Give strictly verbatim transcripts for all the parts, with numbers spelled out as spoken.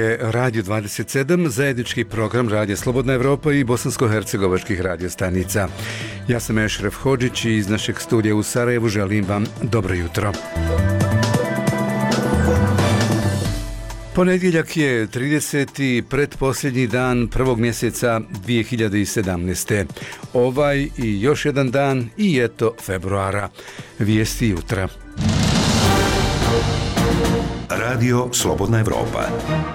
je Radio dvadeset sedam, zajednički program Radija Slobodna Evropa i bosansko-hercegovačkih radiostanica. Ja sam Ešref Hodžić i iz našeg studija u Sarajevu želim vam dobro jutro. Ponedjeljak je trideseti pretposljednji dan prvog mjeseca dvije hiljade sedamnaeste. Ovaj i još jedan dan i eto februara. Vijesti jutra. Radio Slobodna Evropa.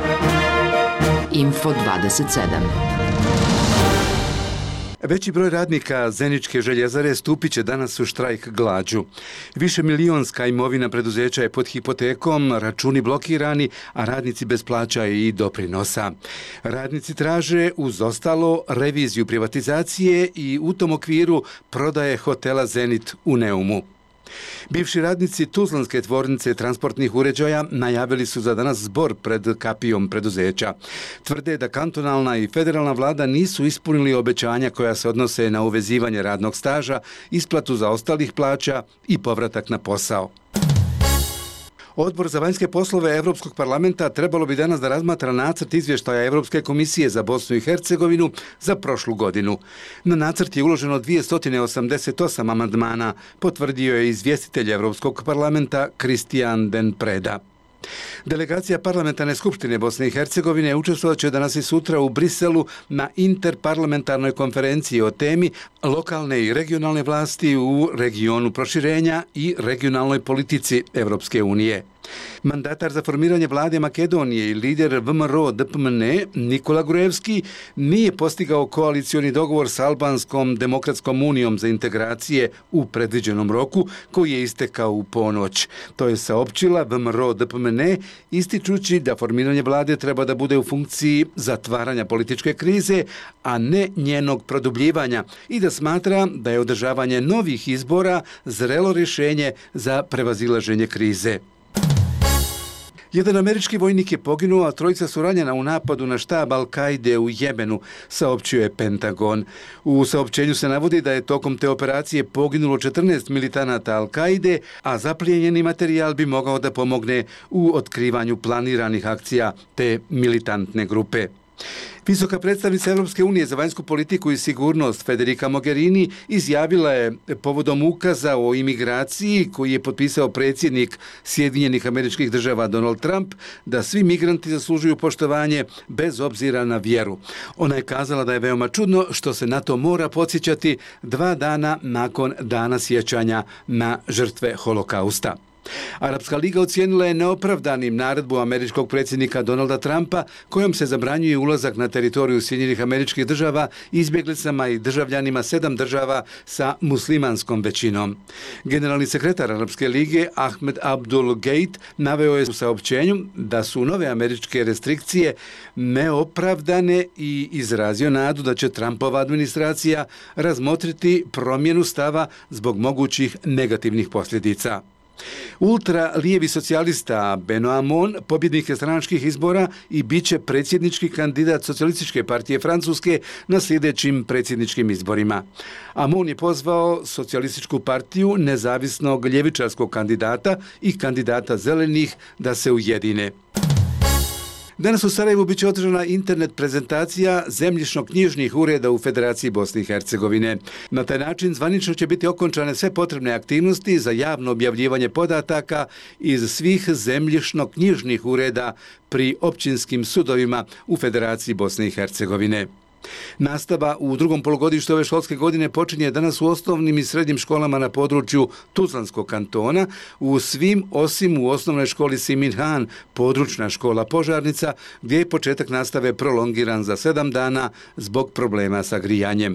Info dvadeset sedam. Veći broj radnika Zeničke željezare stupit će danas u štrajk glađu. Više milionska imovina preduzeća je pod hipotekom, računi blokirani, a radnici bez plaća i doprinosa. Radnici traže uz ostalo reviziju privatizacije i u tom okviru prodaje hotela Zenit u Neumu. Bivši radnici Tuzlanske tvornice transportnih uređaja najavili su za danas zbor pred kapijom preduzeća. Tvrde da kantonalna i federalna vlada nisu ispunili obećanja koja se odnose na uvezivanje radnog staža, isplatu zaostalih plaća i povratak na posao. Odbor za vanjske poslove Europskog parlamenta trebalo bi danas da razmatra nacrt izvještaja Europske komisije za Bosnu i Hercegovinu za prošlu godinu. Na nacrt je uloženo dvjesto osamdeset osam amandmana, potvrdio je izvjestitelj Europskog parlamenta Kristijan Den Preda. Delegacija Parlamentarne skupštine Bosne i Hercegovine učestvovat će danas i sutra u Briselu na interparlamentarnoj konferenciji o temi lokalne i regionalne vlasti u regionu proširenja i regionalnoj politici Europske unije. Mandatar za formiranje vlade Makedonije i lider V M R O D P M N E Nikola Gruevski nije postigao koalicioni dogovor s Albanskom demokratskom unijom za integracije u predviđenom roku koji je istekao u ponoć. To je saopćila V M R O D P M N E ističući da formiranje vlade treba da bude u funkciji zatvaranja političke krize, a ne njenog produbljivanja i da smatra da je održavanje novih izbora zrelo rješenje za prevazilaženje krize. Jedan američki vojnik je poginuo, a trojica su ranjena u napadu na štab Al-Kaide u Jemenu, saopćio je Pentagon. U saopćenju se navodi da je tokom te operacije poginulo četrnaest militanata Al-Kaide, a zaplijenjeni materijal bi mogao da pomogne u otkrivanju planiranih akcija te militantne grupe. Visoka predstavnica Europske unije za vanjsku politiku i sigurnost Federica Mogherini izjavila je povodom ukaza o imigraciji koji je potpisao predsjednik Sjedinjenih Američkih Država Donald Trump da svi migranti zaslužuju poštovanje bez obzira na vjeru. Ona je kazala da je veoma čudno što se na to mora podsjećati dva dana nakon dana sjećanja na žrtve Holokausta. Arapska liga ocijenila je neopravdanim naredbu američkog predsjednika Donalda Trumpa kojom se zabranjuje ulazak na teritoriju Sjedinjenih Američkih Država izbjeglicama i državljanima sedam država sa muslimanskom većinom. Generalni sekretar Arapske lige Ahmed Abdul Gate naveo je u saopćenju da su nove američke restrikcije neopravdane i izrazio nadu da će Trumpova administracija razmotriti promjenu stava zbog mogućih negativnih posljedica. Ultra-lijevi socijalista Beno Hamon pobjednik je stranačkih izbora i bit će predsjednički kandidat Socijalističke partije Francuske na sljedećim predsjedničkim izborima. Hamon je pozvao Socijalističku partiju nezavisnog ljevičarskog kandidata i kandidata zelenih da se ujedine. Danas u Sarajevu biće održana internet prezentacija zemljišno-knjižnih ureda u Federaciji Bosne i Hercegovine. Na taj način zvanično će biti okončane sve potrebne aktivnosti za javno objavljivanje podataka iz svih zemljišno-knjižnih ureda pri općinskim sudovima u Federaciji Bosne i Hercegovine. Nastava u drugom polugodištu ove školske godine počinje danas u osnovnim i srednjim školama na području Tuzlanskog kantona, u svim osim u osnovnoj školi Siminhan, područna škola Požarnica, gdje je početak nastave prolongiran za sedam dana zbog problema sa grijanjem.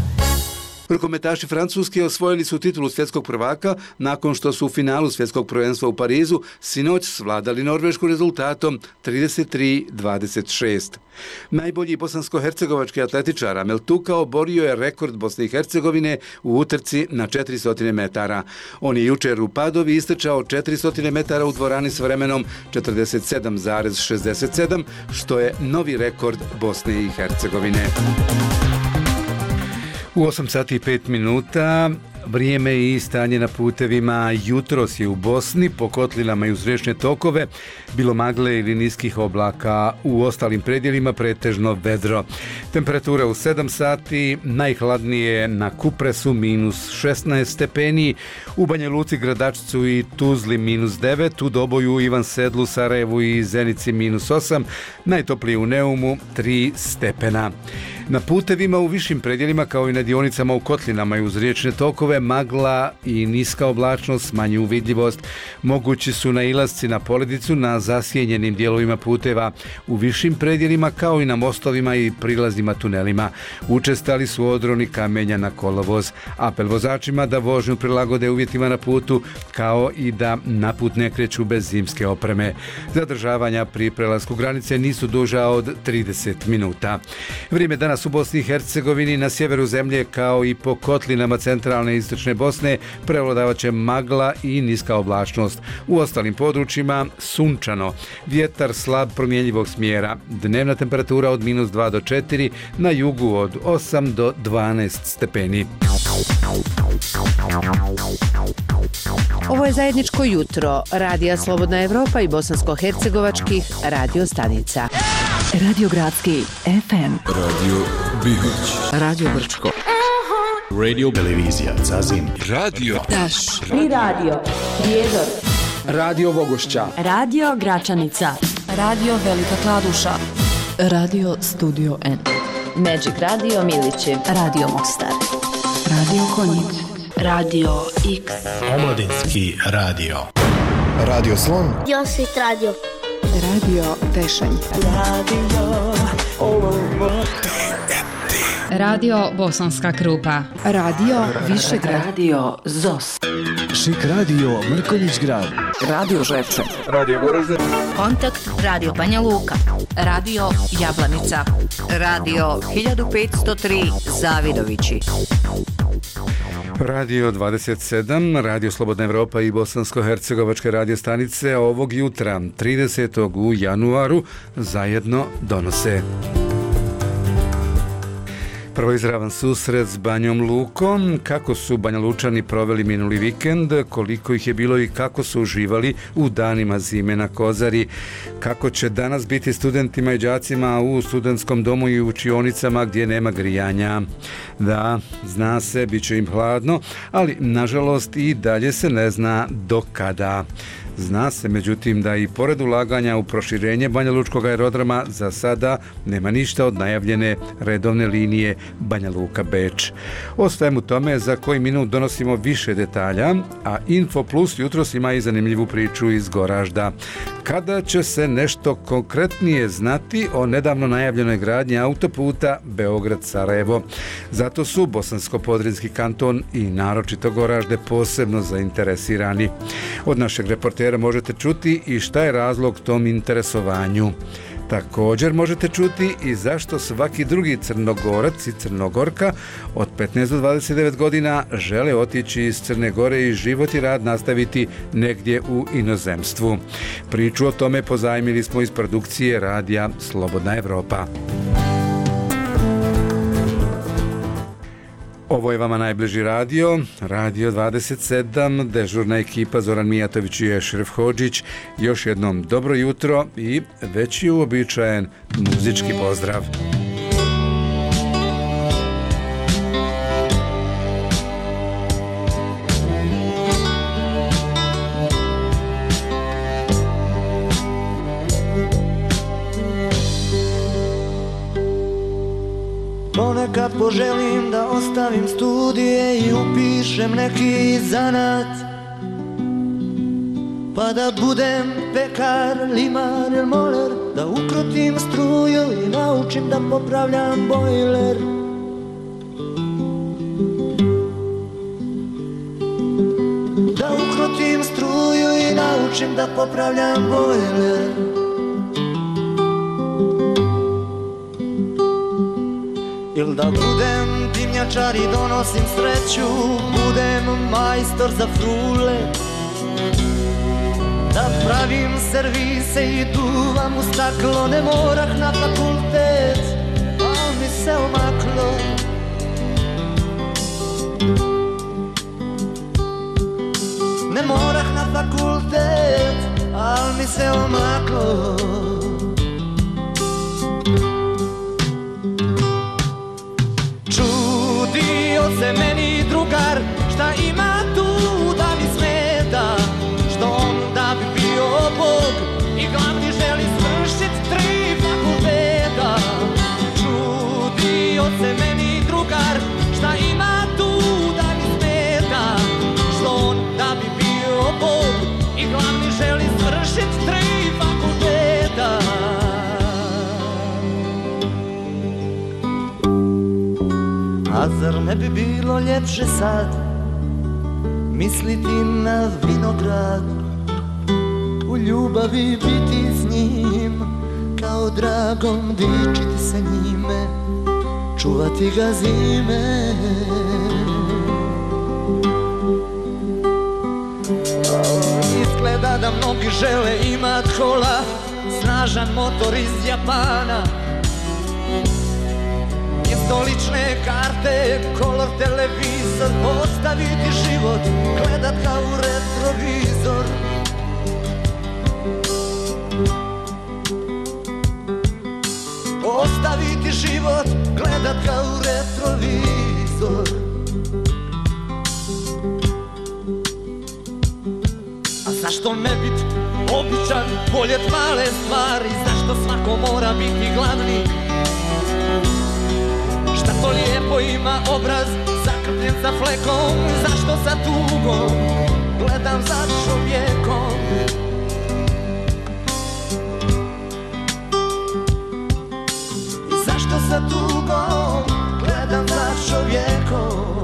Rukometaši Francuske osvojili su titulu svjetskog prvaka nakon što su u finalu svjetskog prvenstva u Parizu sinoć svladali Norvešku rezultatom trideset tri dvadeset šest. Najbolji bosansko-hercegovački atletičar Amel Tuka oborio je rekord Bosne i Hercegovine u utrci na četiristo metara. On je jučer u Padovi istrčao četiristo metara u dvorani s vremenom četrdeset sedam zarez šezdeset sedam, što je novi rekord Bosne i Hercegovine. U osam sati i pet minuta Vrijeme i stanje na putevima. Jutros je u Bosni po kotlinama i uz riječne tokove bilo magle ili niskih oblaka, u ostalim predjelima pretežno vedro. Temperatura u sedam sati, najhladnije na Kupresu minus šesnaest stepeni, u Banja Luci, Gradačcu i Tuzli minus devet, u Doboju, Ivan Sedlu, Sarajevu i Zenici minus osam, najtoplije u Neumu tri stepena. Na putevima u višim predjelima kao i na dionicama u kotlinama i uz riječne tokove magla i niska oblačnost, smanjuju vidljivost. Mogući su nailasci na poledicu na zasjenjenim dijelovima puteva u višim predjelima kao i na mostovima i prilazima tunelima. Učestali su odroni kamenja na kolovoz. Apel vozačima da vožnju prilagode uvjetima na putu kao i da na put ne kreću bez zimske opreme. Zadržavanja pri prelasku granice nisu duža od trideset minuta. Vrijeme danas u Bosni i Hercegovini, na sjeveru zemlje kao i po kotlinama centralne i istočne Bosne prevladavat će magla i niska oblačnost. U ostalim područjima sunčano, vjetar slab promjenjivog smjera, dnevna temperatura od minus dva do četiri, na jugu od osam do dvanaest stepeni. Ovo je zajedničko jutro Radija Slobodna Evropa i bosansko-hercegovačkih radio stanica. Radio Gradski F M, Radio Bihać, Radio Brčko, Radio Televizija Zazin, Radio Taš, Tri radio, Prijedor, Radio Vogošća, Radio Gračanica, Radio Velika Kladuša, Radio Studio N, Magic Radio Milići, Radio Mostar, Radio Konjic, Radio X, Omladinski radio, Radio Slon, Josit Radio, Radio Tešanj, Radio Radio Bosanska Krupa, Radio Višegrad, Radio Zos, Šik Radio Mrkonjić Grad, Radio Žepče, Radio Goražde, Kontakt Radio Banja Luka, Radio Jablanica, Radio hiljadu petsto tri Zavidovići, Radio dvadeset sedam, Radio Slobodna Evropa i bosansko-hercegovačke radio stanice ovog jutra, tridesetog u januaru, zajedno donose. Prvo izravan susret s Banjom Lukom, kako su Banja Lučani proveli minuli vikend, koliko ih je bilo i kako su uživali u danima zime na Kozari, kako će danas biti studentima i đacima u studentskom domu i učionicama gdje nema grijanja. Da, zna se, bit će im hladno, ali nažalost i dalje se ne zna do kada. Zna se, međutim, da i pored ulaganja u proširenje Banja Lučkog aerodroma za sada nema ništa od najavljene redovne linije Banja Luka-Beč. O svemu tome za koji minut donosimo više detalja, a Info Plus jutros ima i zanimljivu priču iz Goražda. Kada će se nešto konkretnije znati o nedavno najavljenoj gradnji autoputa Beograd-Sarajevo? Zato su Bosansko-Podrinjski kanton i naročito Goražde posebno zainteresirani. Od našeg reportera možete čuti i šta je razlog tom interesovanju. Također možete čuti i zašto svaki drugi Crnogorac i Crnogorka od petnaest do dvadeset devet godina žele otići iz Crne Gore i život i rad nastaviti negdje u inozemstvu. Priču o tome pozajmili smo iz produkcije radija Slobodna Evropa. Ovo je vama najbliži radio, Radio dvadeset sedam, dežurna ekipa Zoran Mijatović i Ešref Hodžić. Još jednom dobro jutro i već je uobičajen muzički pozdrav. Ponekad poželim da ostavim studije i upišem neki zanat, pa da budem pekar, limar ili moler, da ukrotim struju i naučim da popravljam bojler. Da ukrotim struju i naučim da popravljam bojler. Ili da budem dimnjačar i donosim sreću, budem majstor za frule, da pravim servise i duvam u staklo, ne morah na fakultet, al mi se omaklo. se omaklo. Čudio se meni drugar, šta ima tu da mi smeta, što on da bi bio Bog i glavni želi svršit tri fakulteta. Čudio se meni drugar, šta ima tu da mi smeta, što on da bi bio Bog i glavni želi svršit tri fakulteta. A zar ne bi bilo ljepše sad misliti na vinograd, u ljubavi biti s njim, kao dragom dičiti se njime, čuvati ga zime. Izgleda da mnogi žele imat kola, snažan motor iz Japana, stolične karte, kolor televizor, ostaviti život, gledat kao u retrovizor. Ostaviti život, gledat kao u retrovizor. A zašto ne bit običan, voljet male stvari, zašto svako mora biti glavni? Šta to lijepo ima obraz, zakrpljen sa flekom, zašto sa tugom gledam za čovjekom? I zašto sa tugom gledam za čovjekom?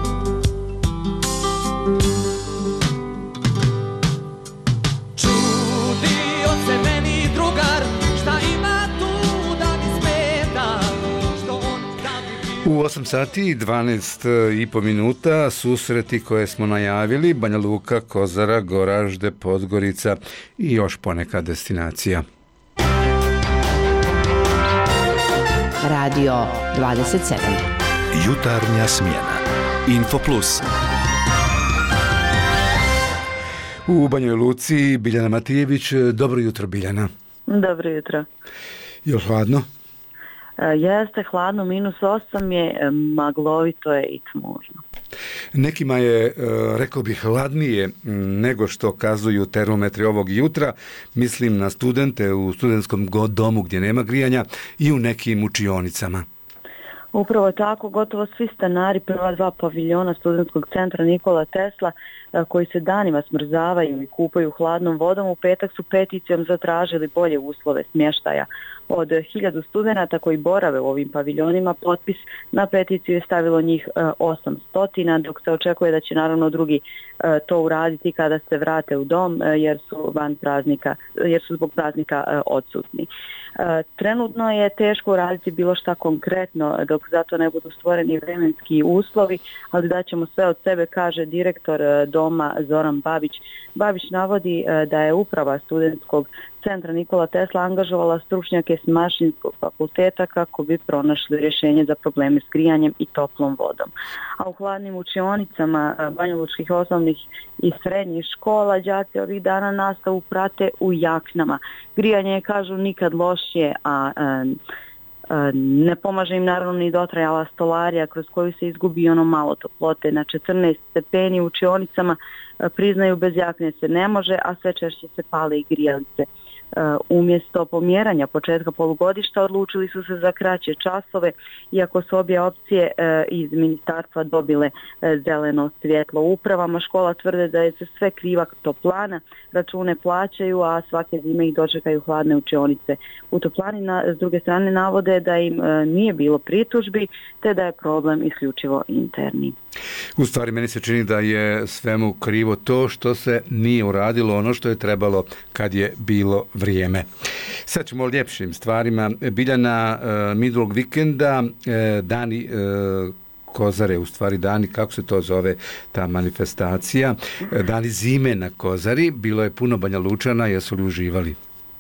Čudio se meni drugar, šta ima tu da mi smeta, što on da bi bio... U osam sati i dvanaest i po minuta susreti koje smo najavili: Banja Luka, Kozara, Goražde, Podgorica i još poneka destinacija. Radio dvadeset sedam. Jutarnja smjena. Info Plus. U Banjoj Luci Biljana Matijević. Dobro jutro, Biljana. Dobro jutro. Je li hladno? E, jeste hladno, minus osam je, maglovito je i tmurno. Nekima je, e, rekao bih, hladnije nego što kazuju termometri ovog jutra. Mislim na studente u studentskom domu gdje nema grijanja i u nekim učionicama. Upravo tako, gotovo svi stanari prva dva paviljona studentskog centra Nikola Tesla, koji se danima smrzavaju i kupaju hladnom vodom, u petak su peticijom zatražili bolje uslove smještaja. Od hiljadu studenata koji borave u ovim paviljonima, potpis na peticiju je stavilo njih osamsto, dok se očekuje da će naravno drugi to uraditi kada se vrate u dom, jer su van praznika, jer su zbog praznika odsutni. Trenutno je teško uraditi bilo šta konkretno dok zato ne budu stvoreni vremenski uslovi, ali daćemo sve od sebe, kaže direktor doma Zoran Babić. Babić navodi da je uprava studentskog centra Nikola Tesla angažovala stručnjake s Mašinskog fakulteta kako bi pronašli rješenje za probleme s grijanjem i toplom vodom. A u hladnim učionicama banjalučkih osnovnih i srednjih škola đaci ovih dana nastavu prate u jaknama. Grijanje je, kažu, nikad lošije, a ne pomaže im naravno ni dotrajala stolarija kroz koju se izgubi ono malo toplote. Na četrnaest stepeni u učionicama, priznaju, bez jakne se ne može, a sve češće se pale i grijalice. Umjesto pomjeranja početka polugodišta odlučili su se za kraće časove, iako su obje opcije iz ministarstva dobile zeleno svjetlo. Upravama škola tvrde da je za sve kriva toplana, račune plaćaju, a svake zime ih dočekaju hladne učionice. U toplani na, s druge strane navode da im nije bilo pritužbi, te da je problem isključivo interni. U stvari, meni se čini da je svemu krivo to što se nije uradilo ono što je trebalo kad je bilo vrijeme. Sad ćemo o ljepšim stvarima. Biljana, minulog vikenda dani Kozare, u stvari dani, kako se to zove ta manifestacija, dani zime na Kozari, bilo je puno Banja Lučana, jesu li uživali?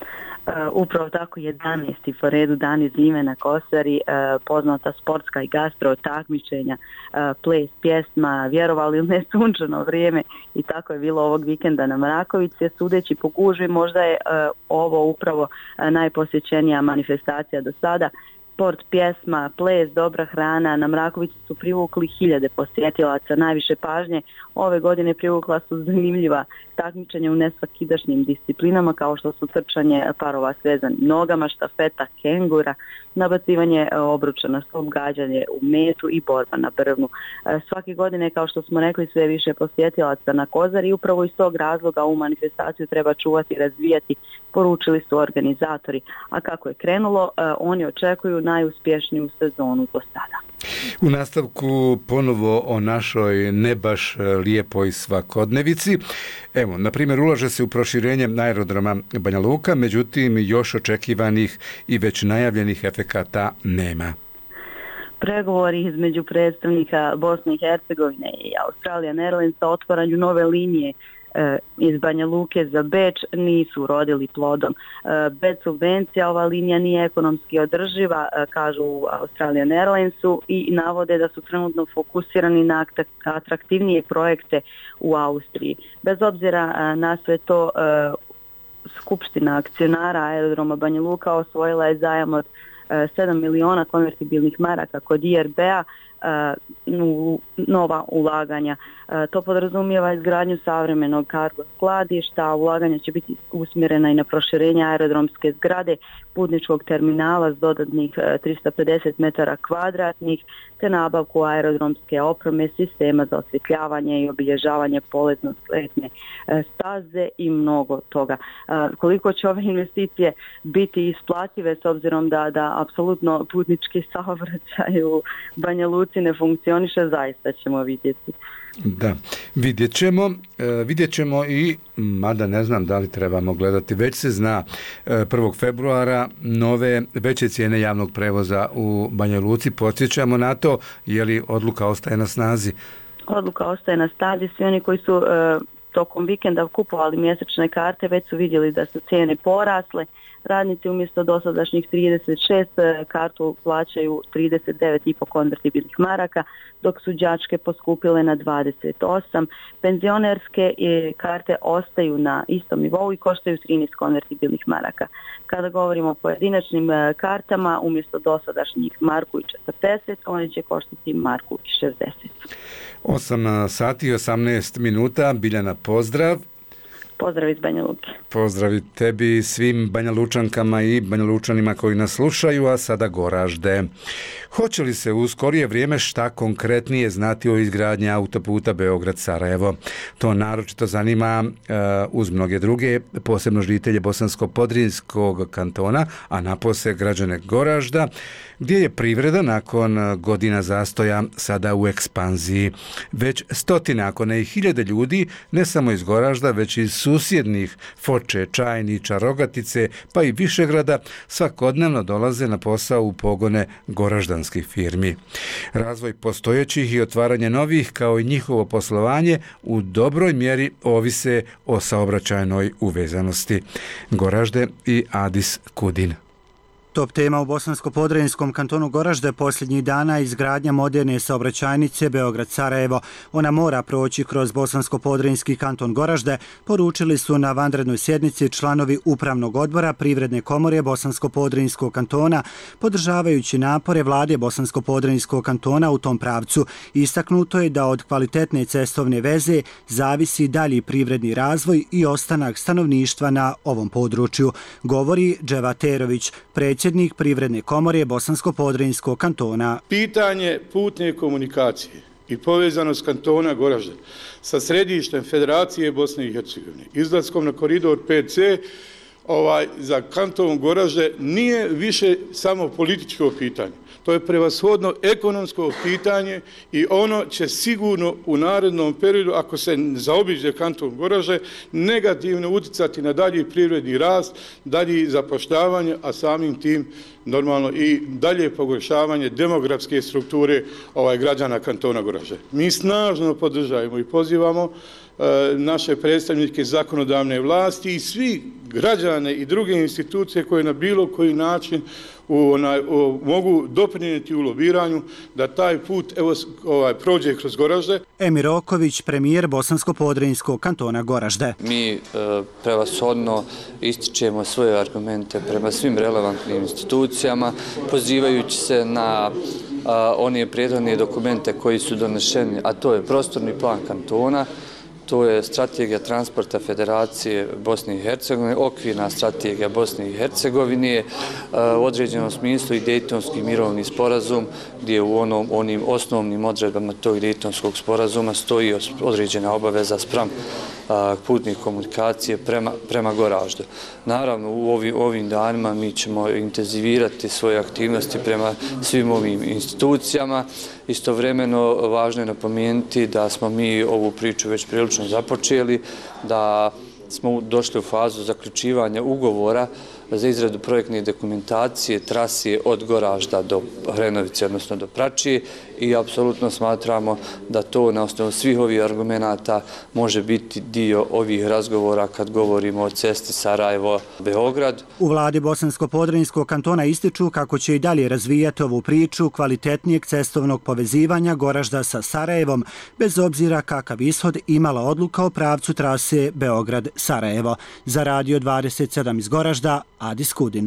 upravo tako jedanaesti po redu dani zime na Kosari, poznata sportska i gastro takmičenja, ples, pjesma, vjerovali ili ne, sunčano vrijeme i tako je bilo ovog vikenda na Mrakovici. Sudeći po gužvi, možda je ovo upravo najposjećenija manifestacija do sada. Sport, pjesma, ples, dobra hrana, na Mrakovici su privukli hiljade posjetilaca. Najviše pažnje ove godine privukla su zanimljiva takmičenja u nesvakidašnjim disciplinama kao što su trčanje parova s vezanim nogama, štafeta kengura, nabacivanje obruča na stup, gađanje u metu i borba na brvnu. Svake godine, kao što smo rekli, sve više posjetilaca na Kozari i upravo iz tog razloga u manifestaciju treba čuvati i razvijati, poručili su organizatori. A kako je krenulo, oni očekuju najuspješniju sezonu do sada. U nastavku ponovo o našoj ne baš lijepoj svakodnevici. Evo, na primjer, ulaže se u proširenje aerodroma Banja Luka, međutim još očekivanih i već najavljenih efekata nema. Pregovori između predstavnika Bosne i Hercegovine i Australian Airlinesa o otvaranju nove linije iz Banja Luke za Beč nisu urodili plodom. Bez subvencija ova linija nije ekonomski održiva, kažu u Australian Airlinesu, i navode da su trenutno fokusirani na atraktivnije projekte u Austriji. Bez obzira na sve to, Skupština akcionara aerodroma Banja Luka osvojila je zajam od sedam miliona konvertibilnih maraka kod I R B-a u nova ulaganja. To podrazumijeva izgradnju savremenog kargo skladišta, ulaganja će biti usmjerena i na proširenje aerodromske zgrade, putničkog terminala s dodatnih tristo pedeset metara kvadratnih, te nabavku aerodromske opreme, sistema za osvjetljavanje i obilježavanje polezno-sletne staze i mnogo toga. Koliko će ove investicije biti isplative s obzirom da, da apsolutno putnički saobraćaj u Banja Luci ne funkcioniše, zaista ćemo vidjeti. Da, vidjet ćemo, e, vidjet ćemo i, mada ne znam da li trebamo gledati, već se zna e, prvog februara nove veće cijene javnog prevoza u Banja Luci. Podsjećamo na to, je li odluka ostaje na snazi? Odluka ostaje na snazi. Svi oni koji su e, tokom vikenda kupovali mjesečne karte već su vidjeli da su cijene porasle. Radnici umjesto dosadašnjih trideset šest kartu plaćaju trideset devet i po konvertibilnih maraka, dok su đačke poskupile na dvadeset osam. Penzionerske karte ostaju na istom nivou i koštaju trinaest konvertibilnih maraka. Kada govorimo o pojedinačnim kartama, umjesto dosadašnjih marku i četrdeset, one će koštati marku i šezdeset. osam sati i osamnaest minuta. Biljana, pozdrav. Pozdrav iz Banja Luke. Pozdrav tebi, svim Banja Lučankama i Banja Lučanima koji nas slušaju, a sada Goražde. Hoće li se u skorije vrijeme šta konkretnije znati o izgradnji autoputa Beograd-Sarajevo? To naročito zanima uh, uz mnoge druge, posebno žitelje Bosansko-Podrinjskog kantona, a napose građane Goražda, gdje je privreda nakon godina zastoja sada u ekspanziji. Već stotine, ako ne i hiljade ljudi, ne samo iz Goražda, već iz susjednih Foče, Čajnića, Rogatice, pa i Višegrada, svakodnevno dolaze na posao u pogone goraždanskih firmi. Razvoj postojećih i otvaranje novih, kao i njihovo poslovanje, u dobroj mjeri ovise o saobraćajnoj uvezanosti. Goražde i Adis Kudin. Top tema u Bosansko-Podrinjskom kantonu Goražde posljednjih dana je izgradnja moderne saobraćajnice Beograd-Sarajevo. Ona mora proći kroz Bosansko-Podrinjski kanton Goražde, poručili su na vanrednoj sjednici članovi Upravnog odbora Privredne komore Bosansko-Podrinjskog kantona, podržavajući napore vlade Bosansko-Podrinjskog kantona u tom pravcu. Istaknuto je da od kvalitetne cestovne veze zavisi dalji privredni razvoj i ostanak stanovništva na ovom području, govori Dževaterović, predsjednik predsjednik Privredne komore Bosansko-Podrinjskog kantona. Pitanje putne komunikacije i povezanost kantona Goražde sa središtem Federacije Bosne i Hercegovine, izlaskom na koridor pet ce, ovaj, za kanton Goražde nije više samo političko pitanje. To je prevashodno ekonomsko pitanje i ono će sigurno u narednom periodu, ako se zaobiđe kanton Goražde, negativno utjecati na dalji privredni rast, dalji zapošljavanje, a samim tim normalno i dalje pogoršavanje demografske strukture ovaj građana kantona Goražde. Mi snažno podržajemo i pozivamo e, naše predstavnike zakonodavne vlasti i svi građane i druge institucije koje na bilo koji način u, onaj, u, mogu doprinijeti u lobiranju da taj put evo, ovaj, prođe kroz Goražde. Emir Oković, premijer Bosansko-podrinjskog kantona Goražde. Mi e, prevashodno ističemo svoje argumente prema svim relevantnim institucijama, pozivajući se na a, one prethodne dokumente koji su donešeni, a to je prostorni plan kantona, to je strategija transporta Federacije Bosne i Hercegovine, okvirna strategija Bosne i Hercegovine, u određenom smislu i Dejtonski mirovni sporazum, gdje u onom, onim osnovnim odredbama tog Dejtonskog sporazuma stoji određena obaveza spram putnih komunikacije prema, prema Goraždu. Naravno, u ovim, ovim danima mi ćemo intenzivirati svoje aktivnosti prema svim ovim institucijama. Istovremeno, važno je napomenuti da smo mi ovu priču već prilično započeli, da smo došli u fazu zaključivanja ugovora za izradu projektne dokumentacije trase od Goražda do Hrenovice, odnosno do Pračije, i apsolutno smatramo da to na osnovu svih ovih argumenata može biti dio ovih razgovora kad govorimo o cesti Sarajevo-Beograd. U vladi Bosansko-podrinjskog kantona ističu kako će i dalje razvijati ovu priču kvalitetnijeg cestovnog povezivanja Goražda sa Sarajevom, bez obzira kakav ishod imala odluka o pravcu trase Beograd-Sarajevo. Za Radio dvadeset sedam iz Goražda, Adi Skudin.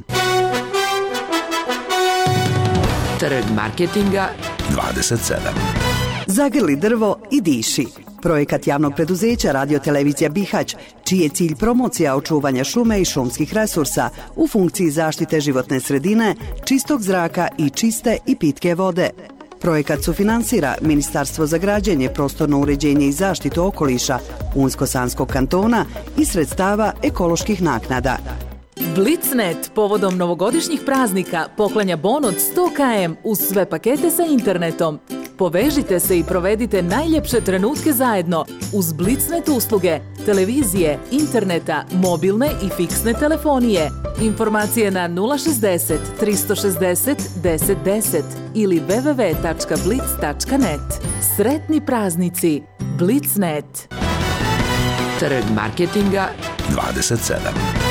Trg marketinga dvadeset sedam. Zagrli drvo i diši. Projekat javnog preduzeća Radio-televizija Bihać, čiji je cilj promocija očuvanja šume i šumskih resursa u funkciji zaštite životne sredine, čistog zraka i čiste i pitke vode. Projekat sufinansira Ministarstvo za građenje, prostorno uređenje i zaštitu okoliša Unsko-Sanskog kantona i sredstava ekoloških naknada. Blitznet povodom novogodišnjih praznika poklanja bon od sto kilometara uz sve pakete sa internetom. Povežite se i provedite najljepše trenutke zajedno uz Blitznet usluge, televizije, interneta, mobilne i fiksne telefonije. Informacije na nula šezdeset tristo šezdeset deset deset ili w w w tačka blitz tačka net. Sretni praznici! Blitznet. Trg marketinga dvadeset sedam.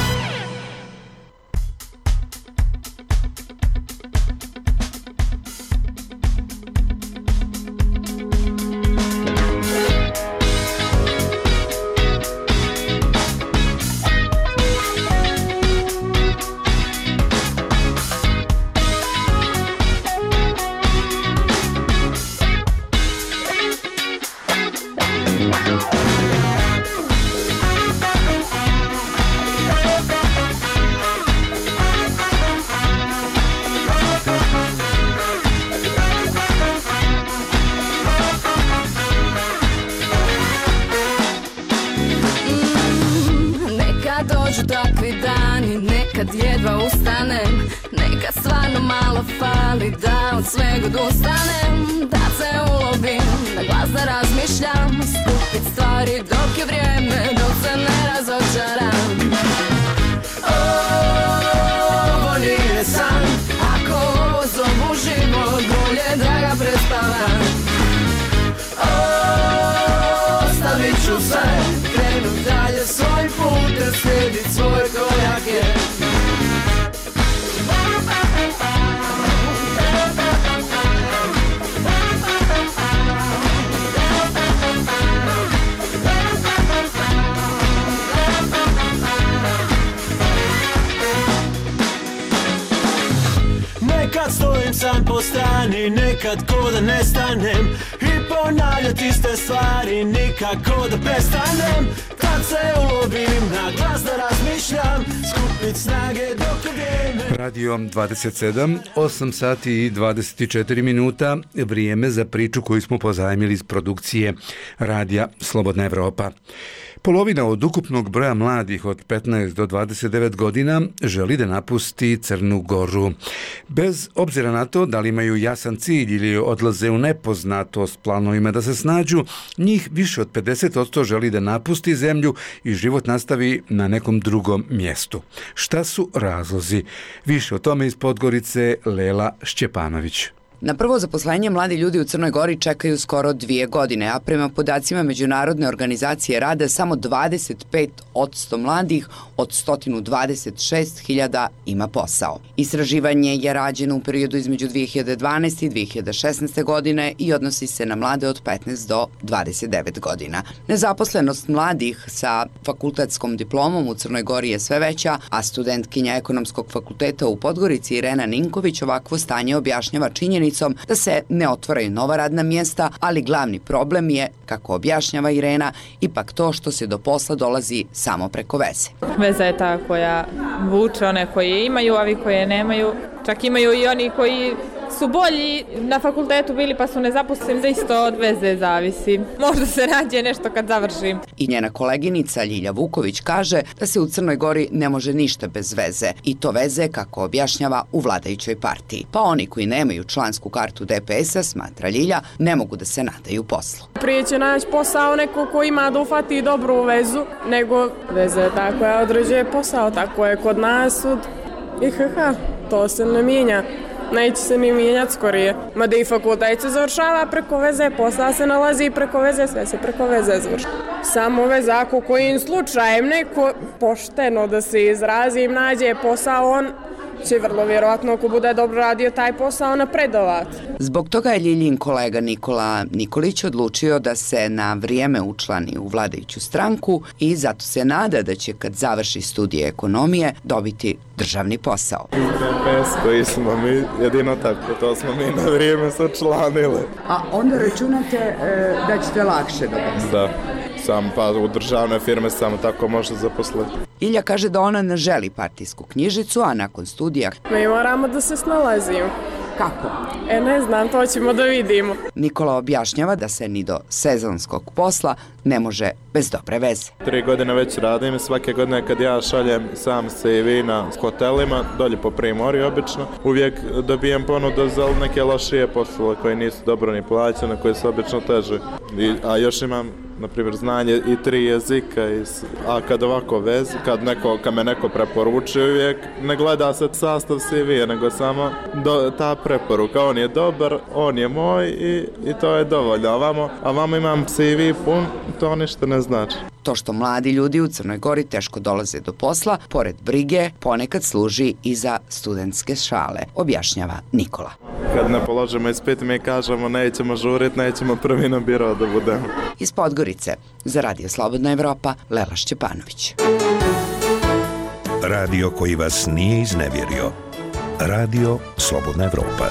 Nekad ko da nestanem i ponavljati iste stvari, nikako da prestanem. Kad se ulovim, na glas da razmišljam, skupit snage dok je vrijeme. Radio dvadeset sedam, osam sati i dvadeset četiri minuta, vrijeme za priču koju smo pozajmili iz produkcije Radija Slobodna Evropa. Polovina od ukupnog broja mladih od petnaest do dvadeset devet godina želi da napusti Crnu Goru. Bez obzira na to da li imaju jasan cilj ili odlaze u nepoznato s planovima da se snađu, njih više od pedeset posto želi da napusti zemlju i život nastavi na nekom drugom mjestu. Šta su razlozi? Više o tome iz Podgorice Lela Šćepanović. Na prvo zaposlenje mladi ljudi u Crnoj Gori čekaju skoro dvije godine, a prema podacima Međunarodne organizacije rada samo dvadeset pet posto mladih od sto dvadeset šest hiljada ima posao. Istraživanje je rađeno u periodu između dvije hiljade dvanaeste i dvije hiljade šesnaeste godine i odnosi se na mlade od petnaest do dvadeset devet godina. Nezaposlenost mladih sa fakultetskom diplomom u Crnoj Gori je sve veća, a studentkinja Ekonomskog fakulteta u Podgorici Irena Ninković ovakvo stanje objašnjava činjenicom da se ne otvaraju nova radna mjesta, ali glavni problem je, kako objašnjava Irena, ipak to što se do posla dolazi samo preko veze. Veza je ta koja vuče one koje imaju, a vi koje nemaju. Čak imaju i oni koji su bolji na fakultetu bili pa su nezaposleni, da isto od veze zavisi. Možda se nađe nešto kad završim. I njena koleginica Ljilja Vuković kaže da se u Crnoj Gori ne može ništa bez veze. I to veze, kako objašnjava, u vladajućoj partiji. Pa oni koji nemaju člansku kartu D P S-a, smatra Ljilja, ne mogu da se nadaju poslu. Prije će naći posao neko ko ima da ufati dobru vezu, nego veza je ta koja određuje posao. Tako je kod nas od I H H. To se ne mijenja. Neće se ni mijenjati skorije. Mada i fakultet se završava preko veze, posla se nalazi preko veze, sve se preko veze završava. Samo veza, ako kojim slučajem neko pošteno da se izrazim nađe posao, on će vrlo vjerovatno, ako bude dobro radio taj posao, napredovati. Zbog toga je Ljiljin kolega Nikola Nikolić odlučio da se na vrijeme učlani u vladajuću stranku i zato se nada da će kad završi studije ekonomije dobiti državni posao. D P S koji smo mi, jedino tako, to smo mi na vrijeme se učlanili. A onda računate e, da ćete lakše dobiti? Da. Sam pa u državne firme samo tako može zaposliti. Ilja kaže da ona ne želi partijsku knjižicu, a nakon studija... Mi moramo da se snalazimo. Kako? E, ne znam, to ćemo da vidimo. Nikola objašnjava da se ni do sezonskog posla ne može bez dobre veze. Tri godine već radim, svake godine kad ja šaljem sam C V na hotelima, dolje po Primorju obično, uvijek dobijem ponudu za neke lošije poslove koje nisu dobro ni plaćene, koje su obično teže. I, a još imam, na primjer, znanje i tri jezika, i, a kad ovako vez, kad, neko, kad me neko preporuči, uvijek ne gleda se sastav C V, nego samo do, ta preporuka. On je dobar, on je moj i, i to je dovoljno. A vamo, a vamo imam C V pun, to ništa ne znači. To što mladi ljudi u Crnoj Gori teško dolaze do posla, pored brige, ponekad služi i za studentske šale, objašnjava Nikola. Kad ne položimo ispit, mi kažemo nećemo žurit, nećemo prvi na biro da budemo. Iz Podgorice, za Radio Slobodna Evropa, Lela Šćepanović. Radio koji vas nije iznevjerio. Radio Slobodna Evropa.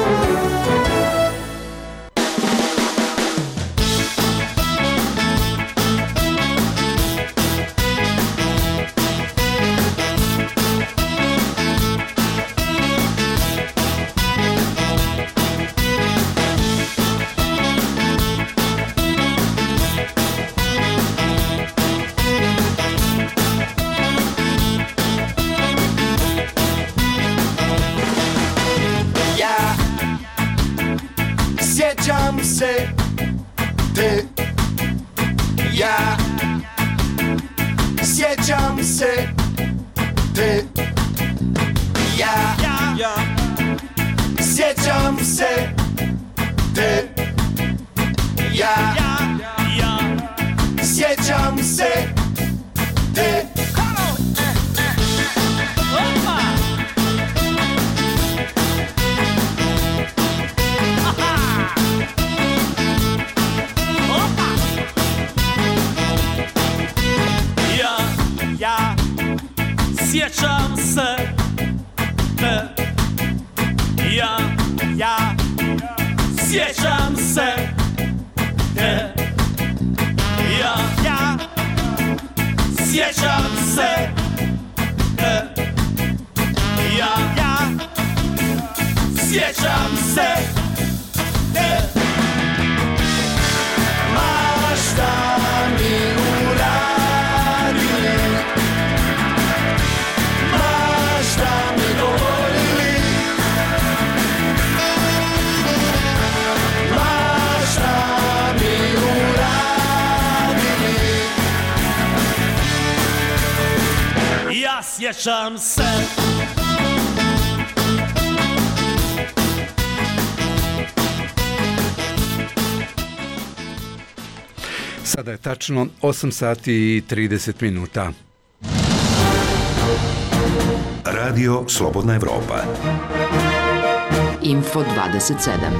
Sjećam se te, ja sjećam se te, ja sjećam se te, ja sjećam se te. Sjećam se te, ja, ja, sjećam se te, ja, ja, sjećam se te, ja, ja, sjećam se te. Mašta mi uradi. sjećam se. Sada je tačno osam sati i trideset minuta. Radio Slobodna Evropa. Info dvadeset sedam.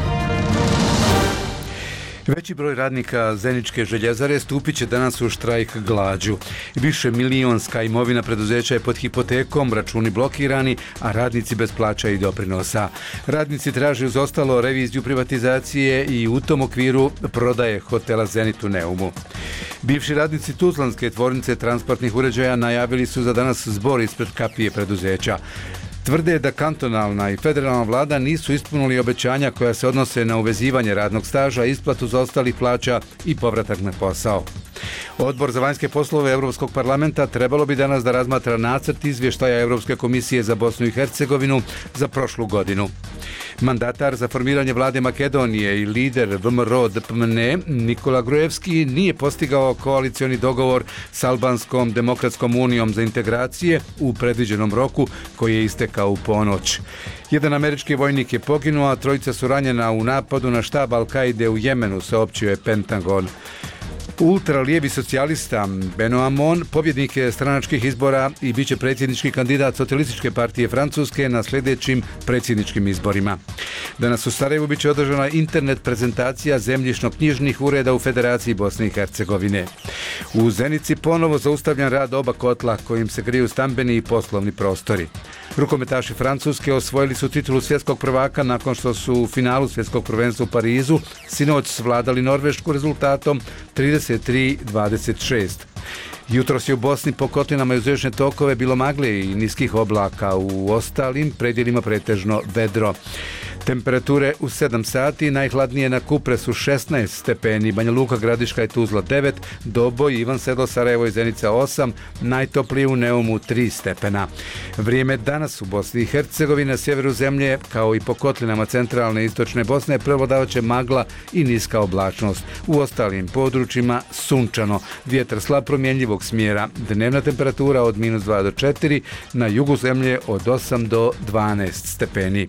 Veći broj radnika Zeničke željezare stupit će danas u štrajk glađu. Više milionska imovina preduzeća je pod hipotekom, računi blokirani, a radnici bez plaća i doprinosa. Radnici traže uz ostalo reviziju privatizacije i u tom okviru prodaje hotela Zenit u Neumu. Bivši radnici Tuzlanske tvornice transportnih uređaja najavili su za danas zbor ispred kapije preduzeća. Tvrde da kantonalna i federalna vlada nisu ispunili obećanja koja se odnose na uvezivanje radnog staža, isplatu zaostalih plaća i povratak na posao. Odbor za vanjske poslove Europskog parlamenta trebalo bi danas da razmatra nacrt izvještaja Europske komisije za Bosnu i Hercegovinu za prošlu godinu. Mandatar za formiranje vlade Makedonije i lider V M R O D P M N E Nikola Gruevski nije postigao koalicioni dogovor s Albanskom demokratskom unijom za integracije u predviđenom roku koji je istekao u ponoć. Jedan američki vojnik je poginuo, a trojica su ranjena u napadu na štab Al-Kaide u Jemenu, saopćio je Pentagon. Ultralijevi socijalista Beno Hamon pobjednik je stranačkih izbora i bit će predsjednički kandidat Socijalističke partije Francuske na sljedećim predsjedničkim izborima. Danas u Sarajevu bit će održana internet prezentacija zemljišno-knjižnih ureda u Federaciji Bosne i Hercegovine. U Zenici ponovo zaustavljan rad oba kotla kojim se griju stambeni i poslovni prostori. Rukometaši Francuske osvojili su titulu svjetskog prvaka nakon što su u finalu svjetskog prvenstva u Parizu sinoć svladali Norvešku rezultatom trideset tri dvadeset šest. Jutros je u Bosni po kotlinama i uz južne tokove bilo magle i niskih oblaka, u ostalim predjelima pretežno vedro. Temperature u sedam sati, najhladnije na Kupresu šesnaest stepeni, Banja Luka, Gradiška i Tuzla devet, Doboj, Ivan Sedlo, Sarajevo i Zenica osam, najtoplije u Neumu tri stepena. Vrijeme danas u Bosni i Hercegovini na sjeveru zemlje, kao i po kotlinama centralne i istočne Bosne, prevladavat će magla i niska oblačnost. U ostalim područjima sunčano, vjetar slab promjenjivog smjera, dnevna temperatura od minus dva do četiri, na jugu zemlje od osam do dvanaest stepeni.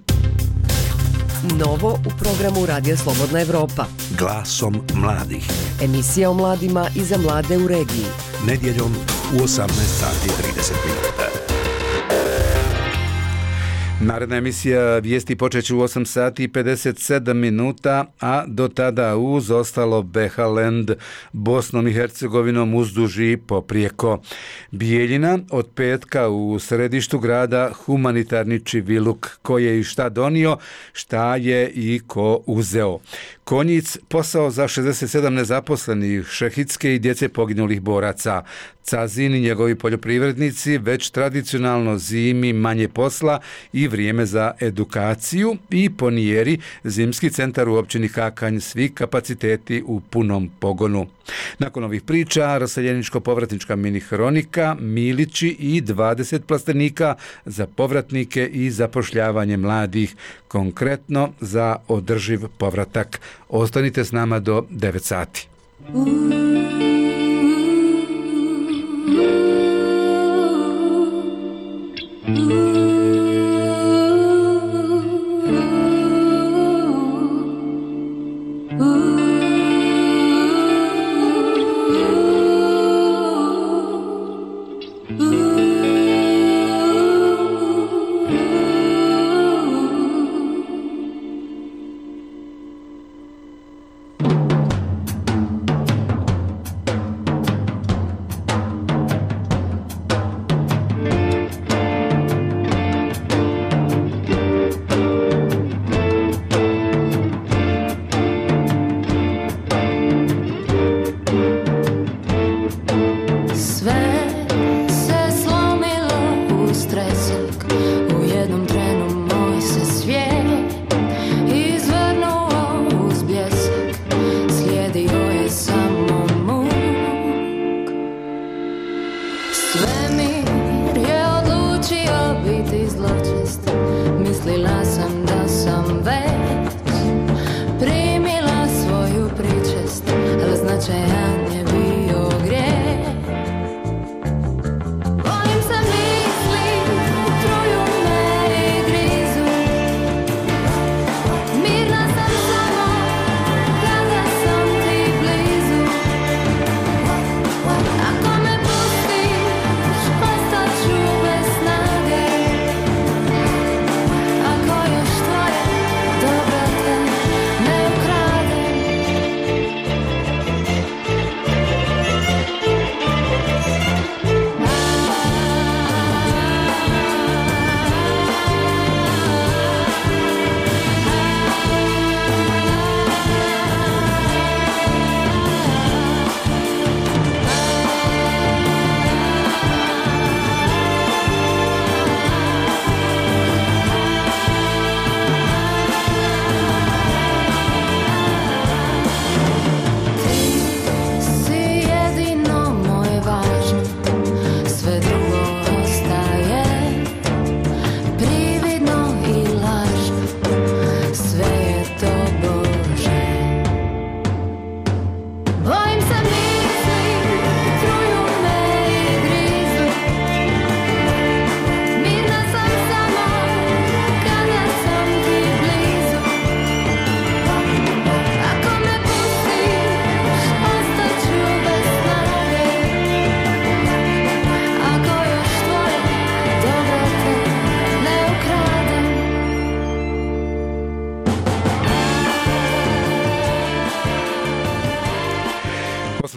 Novo u programu Radija Slobodna Evropa. Glasom mladih. Emisija o mladima i za mlade u regiji. Nedjeljom u osamnaest sati i trideset minuta. Naredna emisija vijesti počeće u osam sati i pedeset sedam minuta, a do tada uz ostalo B H Land Bosnom i Hercegovinom uzduž i poprijeko. Bijeljina od petka u središtu grada humanitarni čiviluk. Ko je i šta donio, šta je i ko uzeo. Konjic posao za šezdeset sedam nezaposlenih, šehidske i djece poginulih boraca. Cazin i njegovi poljoprivrednici već tradicionalno zimi manje posla i vrijeme za edukaciju i ponijeri zimski centar u općini Kakanj, svi kapaciteti u punom pogonu. Nakon ovih priča, raseljeničko-povratnička mini hronika, Milići i dvadeset plastenika za povratnike i zapošljavanje mladih, konkretno za održiv povratak. Ostanite s nama do devet sati.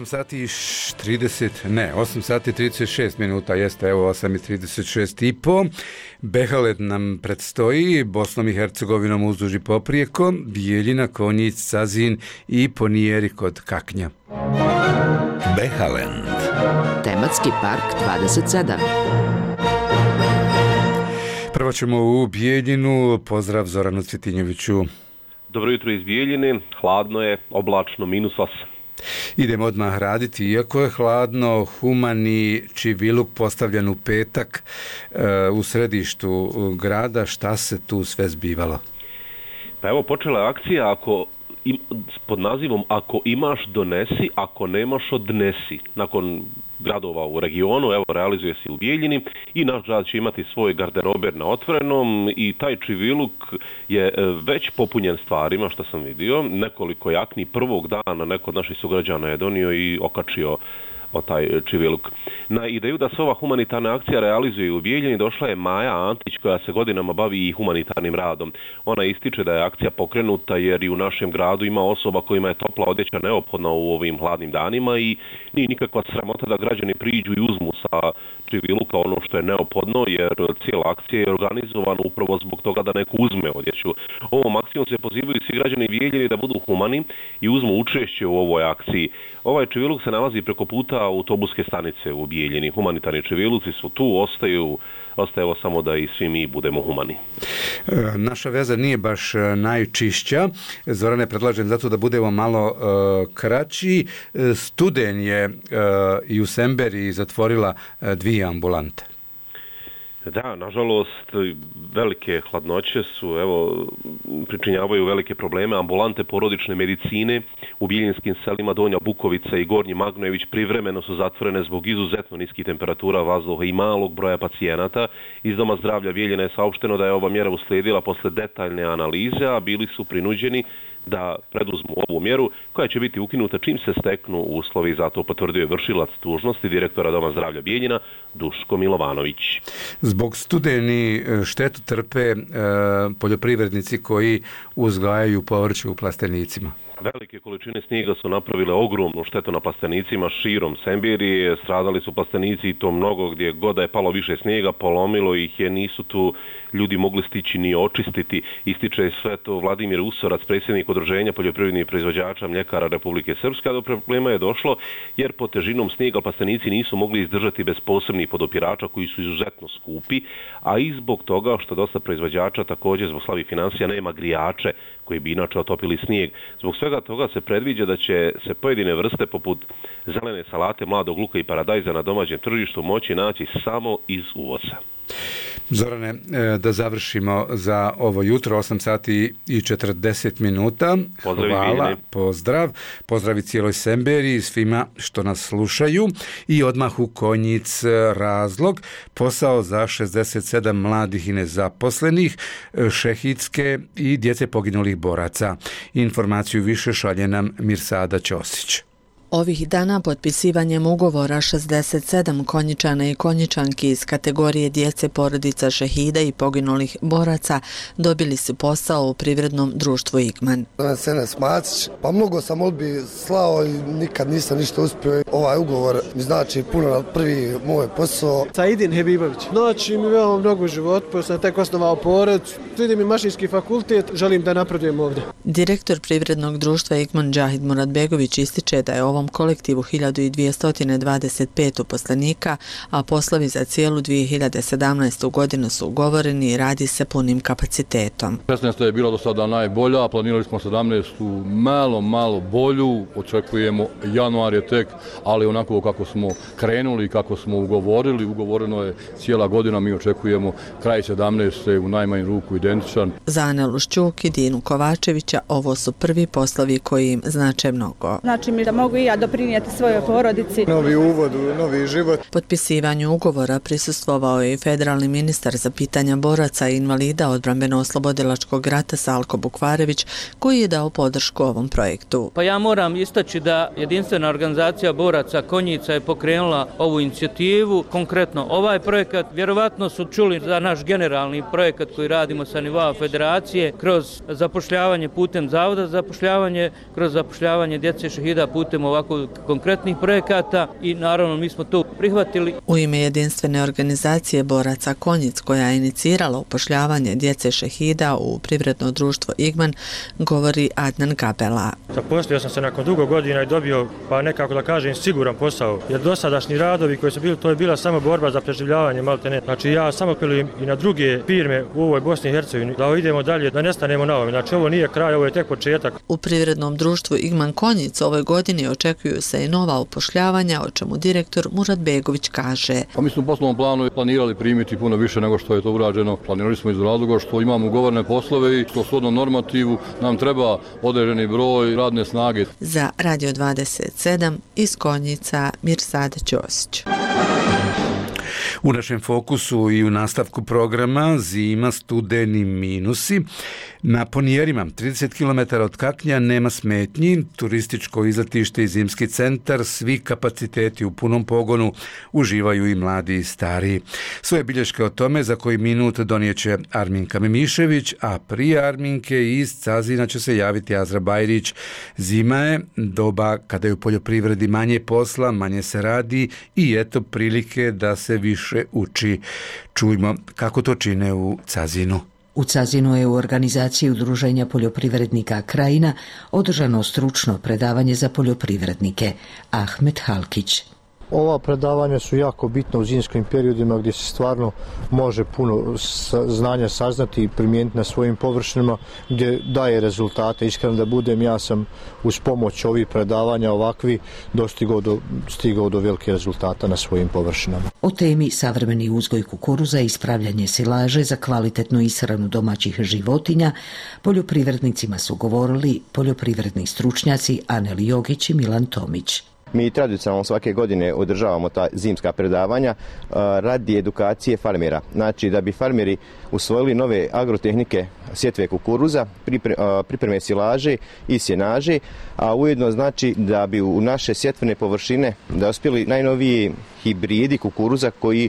sati i trideset, ne, osam sati i trideset šest minuta, jeste, evo osam i trideset šest i po. Behalet nam predstoji Bosnom i Hercegovinom uzduž i poprijeko, Bijeljina, Konjic, Cazin i Ponijeri kod Kaknja. Behalend. Tematski park dvadeset sedam. Prvo ćemo u Bijeljinu. Pozdrav Zoranu Cvitinjeviću. Dobro jutro iz Bijeljine. Hladno je, oblačno, minus osam. Idemo odmah raditi. Iako je hladno, humani čiviluk postavljen u petak e, u središtu grada. Šta se tu sve zbivalo? Pa evo, počela je akcija ako, im, pod nazivom Ako imaš donesi, ako nemaš odnesi. Nakon gradova u regionu, evo, realizuje se u Bijeljini i naš grad će imati svoj garderober na otvorenom i taj čiviluk je već popunjen stvarima, što sam vidio. Nekoliko jakni prvog dana neko od naših sugrađana je donio i okačio o taj čiviluk. Na ideju da se ova humanitarna akcija realizuje u Bijeljini došla je Maja Antić, koja se godinama bavi i humanitarnim radom. Ona ističe da je akcija pokrenuta jer i u našem gradu ima osoba kojima je topla odjeća neophodna u ovim hladnim danima i nije nikakva sramota da građani priđu i uzmu sa čiviluka ono što je neophodno, jer cijela akcija je organizovana upravo zbog toga da neko uzme odjeću. Ovom akcijom se pozivaju svi građani Bijeljine da budu humani i uzmu učešće u ovoj akciji. Ovaj čiviluk se nalazi preko puta autobuske stanice u Bijeljini. Humanitarni čiviluci su tu, ostaju, ostaje evo samo da i svi mi budemo humani. Naša veza nije baš najčišća. Zorane, predlažem zato da budemo malo uh, kraći. Studen je uh, i u Semberi zatvorila uh, dvije ambulante. Da, nažalost, velike hladnoće su, evo, pričinjavaju velike probleme. Ambulante porodične medicine u biljinskim selima Donja Bukovica i Gornji Magnojević privremeno su zatvorene zbog izuzetno niskih temperatura vazduha i malog broja pacijenata. Iz Doma zdravlja Bijeljina je saopšteno da je ova mjera uslijedila posle detaljne analize, a bili su prinuđeni da preduzmu ovu mjeru koja će biti ukinuta čim se steknu uslovi. Zato potvrdio je vršilac dužnosti direktora Doma zdravlja Bijeljina Duško Milovanović. Zbog studeni štetu trpe e, poljoprivrednici koji uzgajaju povrće u plastenicima. Velike količine snijega su napravile ogromnu štetu na plastenicima širom Sembirije. Stradali su plastenici i to mnogo, gdje god da je palo više snijega, polomilo ih je, nisu tu ljudi mogli stići ni očistiti. Ističe sve to Vladimir Usorac, predsjednik Udruženja poljoprivrednih proizvođača mljekara Republike Srpske, a do problema je došlo jer pod težinom snijega plastenici nisu mogli izdržati bez posebnih podopirača koji su izuzetno skupi, a i zbog toga što dosta proizvođača također zbog slabih financija nema grijače koji bi inače otopili snijeg. Zbog svega toga se predviđa da će se pojedine vrste poput zelene salate, mladog luka i paradajza na domaćem tržištu moći naći samo iz uvoza. Zorane, da završimo za ovo jutro, osam sati i četrdeset minuta. Pozdravi, hvala, Bijeljine. pozdrav. Pozdravi cijeloj Semberi i svima što nas slušaju. I odmah u Konjic razlog, posao za šezdeset sedam mladih i nezaposlenih, šehidske i djece poginulih boraca. Informaciju više šalje nam Mirsada Ćosić. Ovih dana potpisivanjem ugovora šezdeset sedam konjičana i konjičanki iz kategorije djece porodica šehida i poginulih boraca dobili su posao u privrednom društvu Igman. Zovem se Enes Macić, pa mnogo sam odbi slao i nikad nisam ništa uspio. Ovaj ugovor mi znači puno na prvi moj posao. Saidin Hebibović. Znači mi veoma mnogo život, pa sam tek osnovao porodicu, idem i mašinski fakultet, želim da napredujem ovdje. Direktor privrednog društva Igman Džahid Muradbegović ističe da je ovom kolektivu hiljadu dvjesto dvadeset pet uposlenika, a poslovi za cijelu dvije hiljade sedamnaestu godinu su ugovoreni i radi se punim kapacitetom. šesnaesta je bila do sada najbolja, planirali smo sedamnaestu malo, malo bolju, očekujemo januar je tek, ali onako kako smo krenuli i kako smo ugovorili, ugovoreno je cijela godina, mi očekujemo kraj sedamnaeste u najmanju ruku identičan. Za Anelu Šćuk i Dinu Kovačevića ovo su prvi poslovi koji im znače mnogo. Znači mi da mogu i ja doprinijeti svojoj porodici. Novi uvod u novi život. Potpisivanju ugovora prisustvovao je i federalni ministar za pitanja boraca i invalida odbrambeno-oslobodilačkog rata Salko Bukvarević, koji je dao podršku ovom projektu. Pa ja moram istaći da jedinstvena organizacija boraca Konjica je pokrenula ovu inicijativu. Konkretno ovaj projekat, vjerovatno su čuli za naš generalni projekat koji radimo sa nivoa federacije kroz zapošljavanje putem zavoda za zapošljavanje, kroz zapošljavanje djece šehida putem ovakvog ovako konkretnih projekata i naravno mi smo to prihvatili. U ime jedinstvene organizacije boraca Konjic koja je inicirala upošljavanje djece šehida u privredno društvo Igman govori Adnan Gabela. Zaposlio sam se nakon dugo godina i dobio, pa nekako da kažem, siguran posao. Jer dosadašnji radovi koji su bili, to je bila samo borba za preživljavanje, maltene. Znači ja samo apelujem i na druge firme u ovoj Bosni i Hercegovini da idemo dalje, da ne stanemo na ovome. Znači ovo nije kraj, ovo je tek početak. U privrednom društvu Igman Konjic ove godine očekuju se i nova upošljavanja, o čemu direktor Murat Begović kaže. Pa mi smo u poslovnom planu planirali primiti puno više nego što je to urađeno. Planirali smo iz razloga što imamo ugovorene poslove i što shodno normativu nam treba određeni broj radne snage. Za Radio dvadeset sedam iz Konjica Mirsad Ćosić. U našem fokusu i u nastavku programa zima, studeni, minusi. Na Ponijerima, trideset kilometara od Kaknja, nema smetnji, turističko izletište i zimski centar, svi kapaciteti u punom pogonu, uživaju i mladi i stariji. Svoje bilješke o tome za koji minut donijeće Arminka Mimišević, a prije Arminke iz Cazina će se javiti Azra Bajrić. Zima je doba kada je u poljoprivredi manje posla, manje se radi i eto prilike da se više uči. Čujmo kako to čine u Cazinu. U Cazinu je u organizaciji Udruženja poljoprivrednika Krajina održano stručno predavanje za poljoprivrednike. Ahmet Halkić. Ova predavanja su jako bitna u zimskim periodima gdje se stvarno može puno znanja saznati i primijeniti na svojim površinama gdje daje rezultate. Iskreno da budem, ja sam uz pomoć ovih predavanja ovakvi dostigao do, stigao do velike rezultata na svojim površinama. O temi savremeni uzgoj kukuruza i ispravljanje silaže za kvalitetnu ishranu domaćih životinja poljoprivrednicima su govorili poljoprivredni stručnjaci Anel Jogić i Milan Tomić. Mi tradicionalno svake godine održavamo ta zimska predavanja radi edukacije farmera. Znači da bi farmeri usvojili nove agrotehnike sjetve kukuruza, pripreme silaže i sjenaže, a ujedno znači da bi u naše sjetvene površine dospjeli najnoviji hibridi kukuruza koji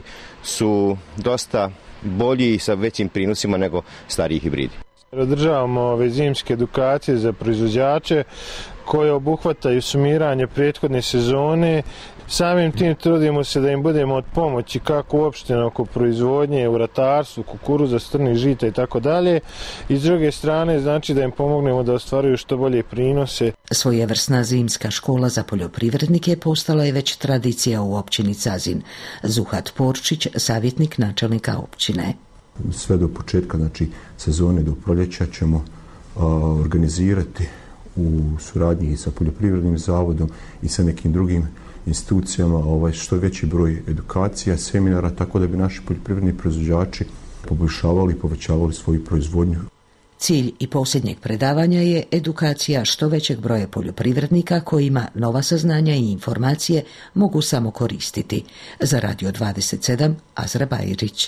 su dosta bolji i sa većim prinosima nego stariji hibridi. Održavamo ove zimske edukacije za proizvođače koje obuhvataju sumiranje prethodne sezone. Samim tim trudimo se da im budemo od pomoći kako uopšte oko proizvodnje u ratarstvu, kukuruza, strnih žita i tako dalje. I s druge strane znači da im pomognemo da ostvaruju što bolje prinose. Svojevrsna zimska škola za poljoprivrednike postala je već tradicija u općini Cazin. Zuhat Porčić, savjetnik načelnika općine. Sve do početka, znači sezone do proljeća ćemo a, organizirati u suradnji sa poljoprivrednim zavodom i sa nekim drugim institucijama ovaj, što veći broj edukacija, seminara, tako da bi naši poljoprivredni proizvođači poboljšavali i povećavali svoju proizvodnju. Cilj i posljednjeg predavanja je edukacija što većeg broja poljoprivrednika kojima nova saznanja i informacije mogu samo koristiti. Za Radio dvadeset sedam, Azra Bajrić.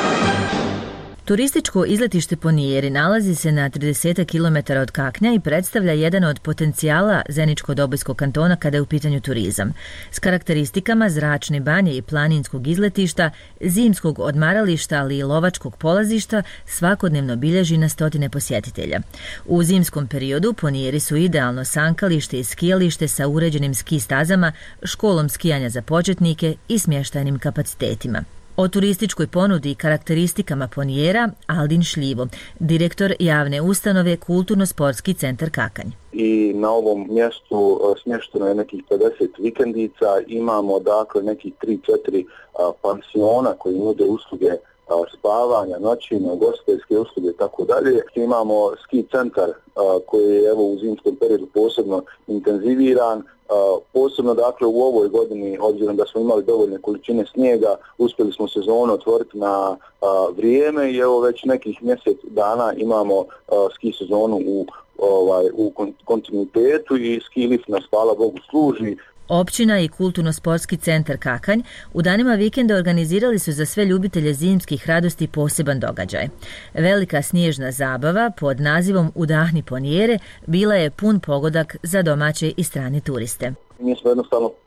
Turističko izletište Ponijeri nalazi se na trideset kilometara od Kaknja i predstavlja jedan od potencijala Zeničko-Dobojskog kantona kada je u pitanju turizam. S karakteristikama zračne banje i planinskog izletišta, zimskog odmarališta, ali i lovačkog polazišta svakodnevno bilježi na stotine posjetitelja. U zimskom periodu Ponijeri su idealno sankalište i skijalište sa uređenim ski stazama, školom skijanja za početnike i smještajnim kapacitetima. O turističkoj ponudi i karakteristikama Ponijera Aldin Šljivo, direktor javne ustanove Kulturno-sportski centar Kakanj. I na ovom mjestu smješteno je nekih pedeset vikendica, imamo dakle nekih tri četiri pansiona koji nude usluge spavanja, noćenja, ugostiteljske usluge i tako dalje. Imamo ski centar koji je evo u zimskom periodu posebno intenziviran. Uh, posebno dakle u ovoj godini, obzirom da smo imali dovoljne količine snijega, uspjeli smo sezonu otvoriti na uh, vrijeme i evo već nekih mjesec dana imamo uh, ski sezonu u, ovaj, u kontinuitetu i ski lift nas, hvala Bogu, služi. Općina i Kulturno-sportski centar Kakanj u danima vikenda organizirali su za sve ljubitelje zimskih radosti poseban događaj. Velika snježna zabava pod nazivom Udahni Ponijere bila je pun pogodak za domaće i strane turiste. Mi smo jednostavno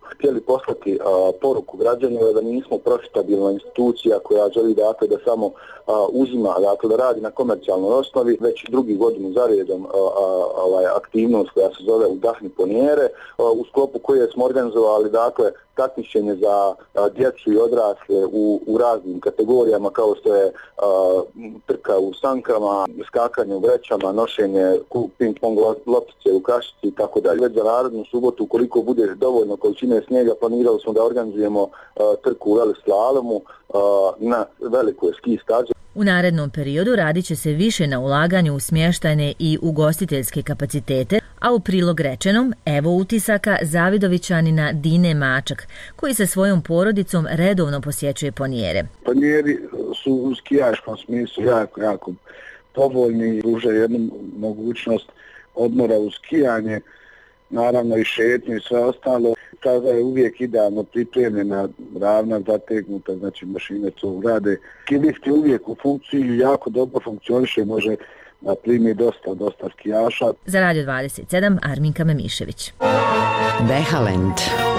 htjeli poslati a, poruku građanima da nismo profitabilna institucija koja želi dakle da samo a, uzima, dakle da radi na komercijalnoj osnovi, već drugi godinu za redom a, a, ovaj, aktivnost koja se zove Udahni Ponijere, a, u sklopu koje smo organizovali dakle takmičenje za a, djecu i odrasle u, u raznim kategorijama kao što je a, trka u sankama, skakanje u vrećama, nošenje ping-pong loptice u kašici i tako dalje. Već za narednu subotu, ukoliko bude dovoljno količine snijega, planirali smo da organizujemo a, trku u veleslalomu a, na velikoj ski stazi. U narednom periodu radit će se više na ulaganju u smještajne i ugostiteljske kapacitete, a u prilog rečenom evo utisaka Zavidovićanina Dine Mačak, koji sa svojom porodicom redovno posjećuje Ponijere. Ponijeri su u skijaškom smislu jako, jako povoljni i pružaju jednu mogućnost odmora u skijanje, naravno i šetnju i sve ostalo. Tada je uvijek idealno pripremljena, ravna, zategnuta, znači mašine to rade. Lift je uvijek u funkciji, jako dobro funkcioniše, može da primi dosta, dosta skijaša. Za Radio dvadeset sedam, Arminka Memišević. Behalend.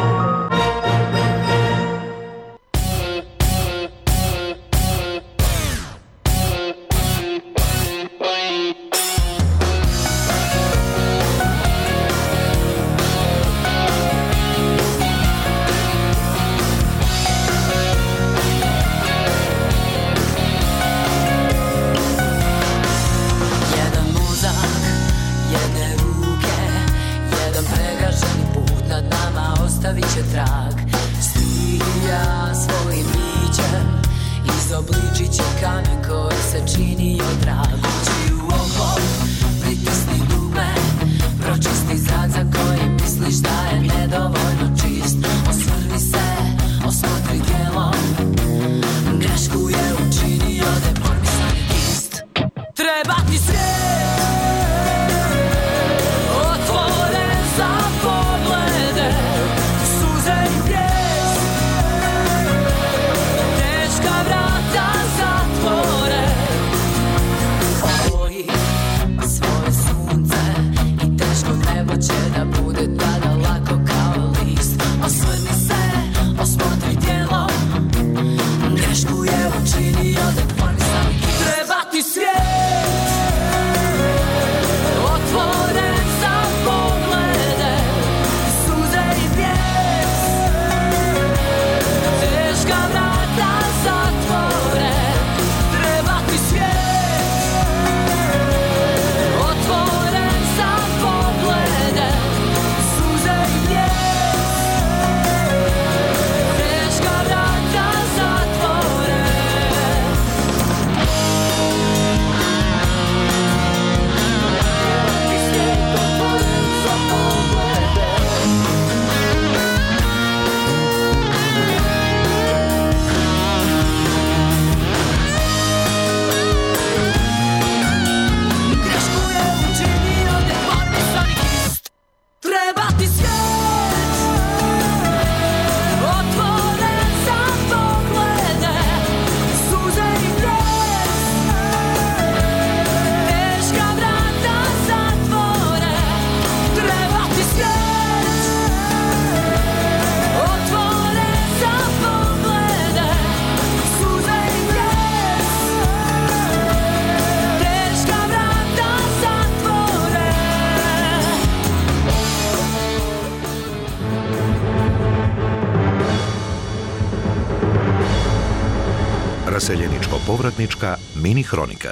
Raseljeničko-povratnička mini hronika.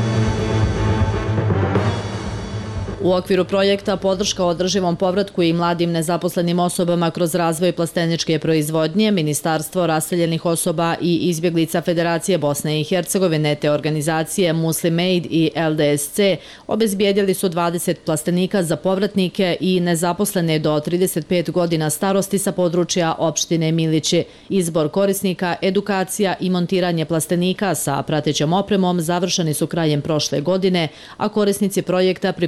U okviru projekta Podrška održivom povratku i mladim nezaposlenim osobama kroz razvoj plasteničke proizvodnje, Ministarstvo raseljenih osoba i izbjeglica Federacije Bosne i Hercegovine te organizacije Muslim Aid i L D S C obezbijedili su dvadeset plastenika za povratnike i nezaposlene do trideset pet godina starosti sa područja opštine Milići. Izbor korisnika, edukacija i montiranje plastenika sa pratećom opremom završeni su krajem prošle godine, a korisnici projekta pripremaju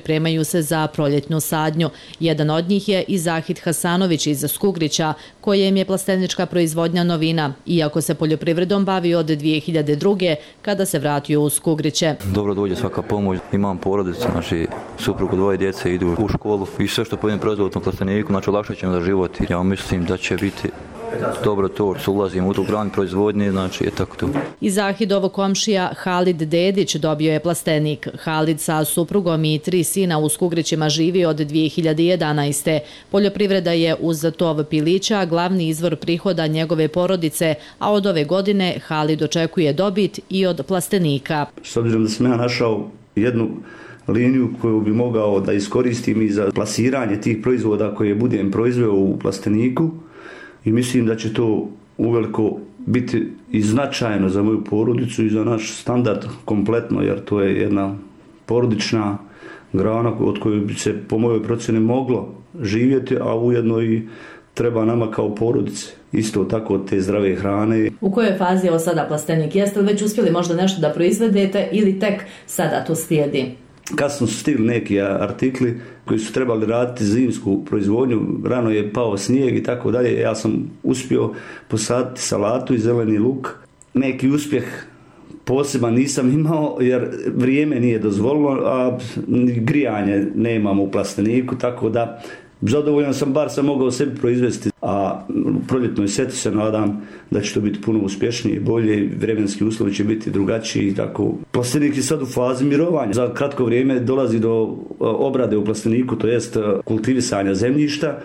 se za proljetnu sadnju. Jedan od njih je i Zahid Hasanović iz Skugrića, kojem je plastenička proizvodnja novina, iako se poljoprivredom bavi od dvije hiljade druge. kada se vratio u Skugriće. Dobro dođe svaka pomoć, imam porodicu, znači suprugu, dvoje djece idu u školu i sve što pojedem proizvod u tom plasteniku, znači olakšat ćemo za život. Ja mislim da će biti dobro to, što ulazimo u tu granu proizvodnje, znači je tako to. Iz Zahidovog komšija Halid Dedić dobio je plastenik. Halid sa suprugom i tri sina u Skugrićima živi od dvije hiljade jedanaeste. Poljoprivreda je uz tov pilića glavni izvor prihoda njegove porodice, a od ove godine Halid očekuje dobit i od plastenika. S obzirom da sam ja našao jednu liniju koju bi mogao da iskoristim i za plasiranje tih proizvoda koje budem proizveo u plasteniku, i mislim da će to uveliko biti i značajno za moju porodicu i za naš standard kompletno, jer to je jedna porodična grana od koje bi se po mojoj procjeni moglo živjeti, a ujedno i treba nama kao porodice isto tako te zdrave hrane. U kojoj fazi je ovo sada plastenik? Jeste li već uspjeli možda nešto da proizvedete ili tek sada to slijedi? Kasno su stigli neki artikli koji su trebali raditi zimsku proizvodnju, rano je pao snijeg i tako dalje. Ja sam uspio posaditi salatu i zeleni luk. Neki uspjeh poseban nisam imao jer vrijeme nije dozvolilo, a grijanje nemamo u plasteniku, tako da zadovoljan sam, bar sam mogao sebi proizvesti, a u proljetnoj setvi se nadam da će to biti puno uspješnije i bolje, vremenski uslovi će biti drugačiji. Tako. Plastenik je sad u fazi mirovanja. Za kratko vrijeme dolazi do obrade u plasteniku, to jest kultivisanja zemljišta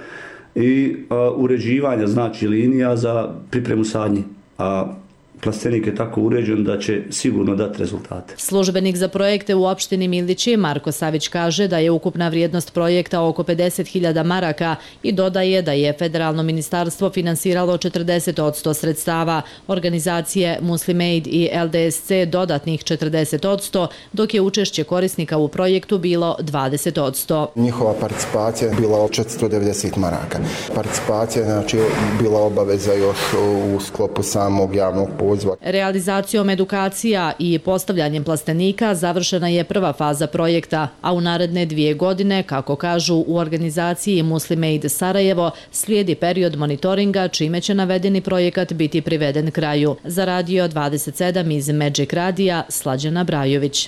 i uređivanja, znači linija za pripremu sadnje. A plastenik je tako uređen da će sigurno dati rezultate. Službenik za projekte u opštini Milići Marko Savić kaže da je ukupna vrijednost projekta oko pedeset hiljada maraka i dodaje da je federalno ministarstvo finansiralo četrdeset posto sredstava, organizacije Muslim Aid i L D S C dodatnih četrdeset posto, dok je učešće korisnika u projektu bilo dvadeset posto. Njihova participacija je bila četiristo devedeset maraka. Participacija znači bila obaveza još u sklopu samog javnog poziva. Realizacijom edukacija i postavljanjem plastenika završena je prva faza projekta, a u naredne dvije godine, kako kažu u organizaciji Muslim Aid Sarajevo, slijedi period monitoringa, čime će navedeni projekat biti priveden kraju. Za Radio dvadeset sedam iz Magic Radija, Slađana Brajović.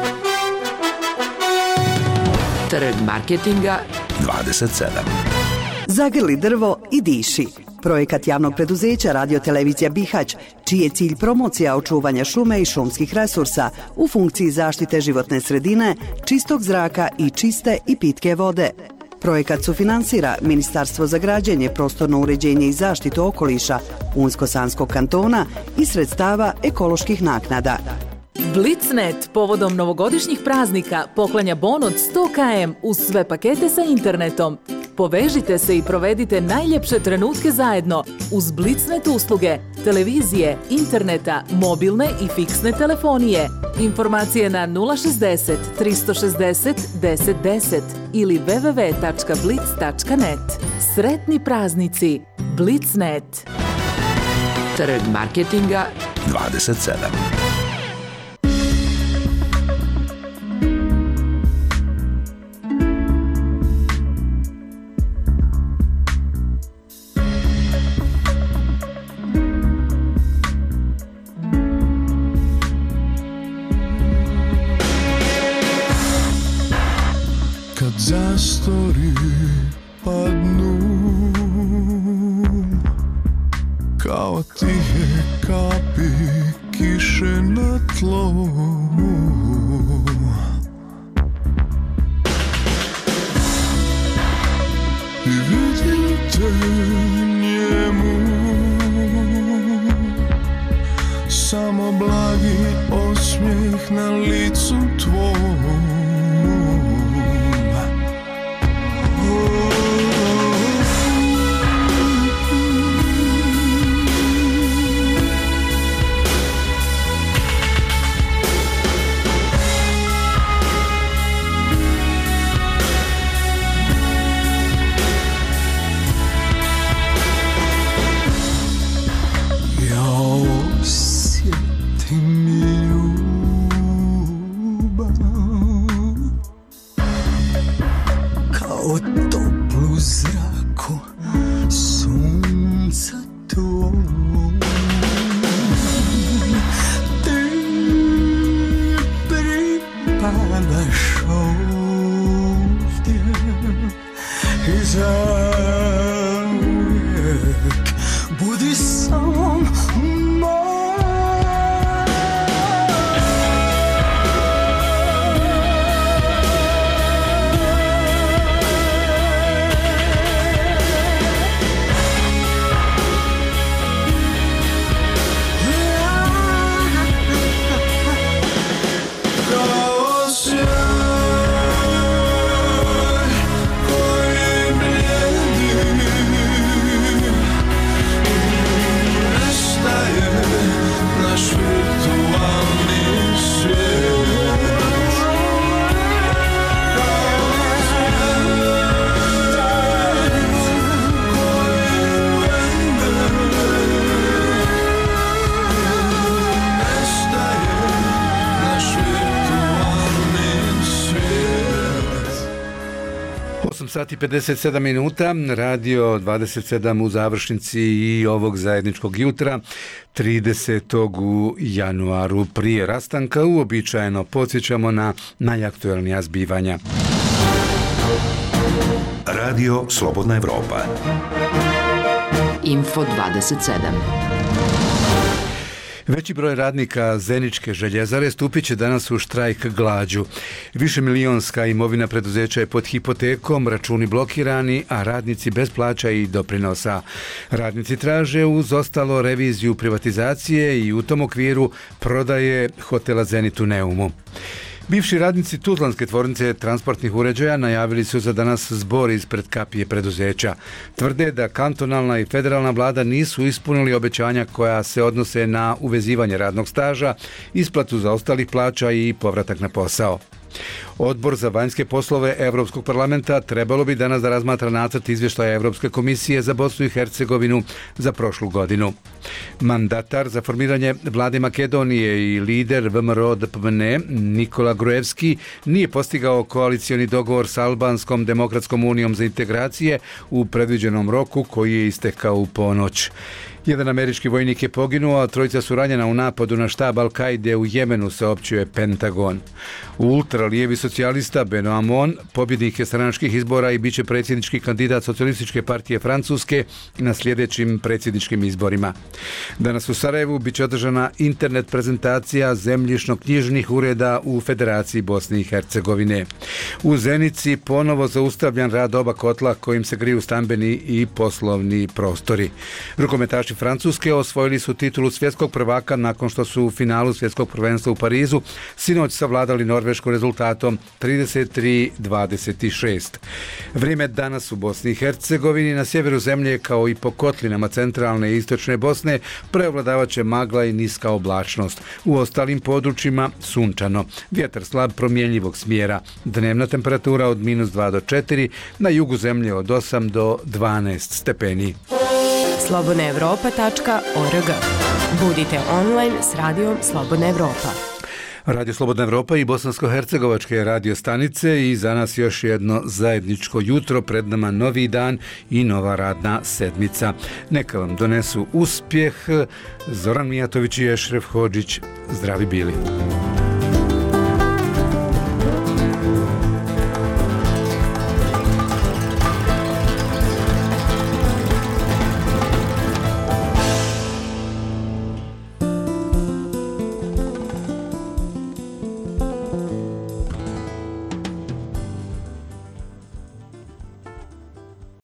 Trg marketinga dvadeset sedam. Zagrli drvo i diši. Projekat javnog preduzeća Radio-televizija Bihać, čiji je cilj promocija očuvanja šume i šumskih resursa u funkciji zaštite životne sredine, čistog zraka i čiste i pitke vode. Projekat sufinansira Ministarstvo za građenje, prostorno uređenje i zaštitu okoliša Unsko-Sanskog kantona i sredstava ekoloških naknada. Blitznet povodom novogodišnjih praznika poklanja bon od sto kilometara uz sve pakete sa internetom. Povežite se i provedite najljepše trenutke zajedno uz Blitznet usluge, televizije, interneta, mobilne i fiksne telefonije. Informacije na nula šezdeset tristo šezdeset deset deset ili w w w tačka blitz tačka net. Sretni praznici! Blitznet. Trg marketinga dvadeset sedam. Zastori padnu kao tihe kapi kiše na tlo. I vidim te njemu, samo blagi osmijeh na licu tvom. Osjetim ljubav u zraku sunca tu. Ti pripadaš ovdje i zauvijek budi sam moj. Sati pedeset sedam minuta, radio dvadeset sedam u završnici i ovog zajedničkog jutra, tridesetog u januaru. Prije rastanka uobičajeno podsjećamo na najaktuelnija zbivanja. Radio Slobodna Evropa. Info dvadeset sedam. Veći broj radnika Zeničke željezare stupit će danas u štrajk glađu. Višemilionska imovina preduzeća je pod hipotekom, računi blokirani, a radnici bez plaća i doprinosa. Radnici traže uz ostalo reviziju privatizacije i u tom okviru prodaje hotela Zenit u Neumu. Bivši radnici Tuzlanske tvornice transportnih uređaja najavili su za danas zbor ispred kapije preduzeća. Tvrde da kantonalna i federalna vlada nisu ispunili obećanja koja se odnose na uvezivanje radnog staža, isplatu zaostalih plaća i povratak na posao. Odbor za vanjske poslove Evropskog parlamenta trebalo bi danas da razmatra nacrt izvještaja Evropske komisije za Bosnu i Hercegovinu za prošlu godinu. Mandatar za formiranje vlade Makedonije i lider V M R O D P M N Nikola Gruevski nije postigao koalicioni dogovor sa Albanskom demokratskom unijom za integracije u predviđenom roku koji je istekao u ponoć. Jedan američki vojnik je poginuo, a trojica su ranjena u napadu na štab Al-Kaide u Jemenu, saopćuje Pentagon. Ultralijevi socijalista Beno Hamon pobjednik je stranačkih izbora i bit će predsjednički kandidat Socijalističke partije Francuske na sljedećim predsjedničkim izborima. Danas u Sarajevu bit će održana internet prezentacija zemljišno-knjižnih ureda u Federaciji Bosne i Hercegovine. U Zenici ponovo zaustavljan rad oba kotla kojim se griju stambeni i poslovni prostori. Rukometaši Francuske osvojili su titulu svjetskog prvaka nakon što su u finalu svjetskog prvenstva u Parizu sinoć savladali Norvešku rezultatom trideset tri dvadeset šest. Vrijeme danas u Bosni i Hercegovini na sjeveru zemlje kao i po kotlinama centralne i istočne Bosne prevladavat će magla i niska oblačnost. U ostalim područjima sunčano. Vjetar slab promjenjivog smjera. Dnevna temperatura od minus dva do četiri, na jugu zemlje od osam do dvanaest stepeni. slobodna evropa tačka org. Budite online s radijom Slobodna Evropa. Radio Slobodna Evropa i bosansko-hercegovačke radio stanice i za nas još jedno zajedničko jutro, pred nama novi dan i nova radna sedmica. Neka vam donesu uspjeh. Zoran Mijatović i Ešref Hodžić, zdravi bili.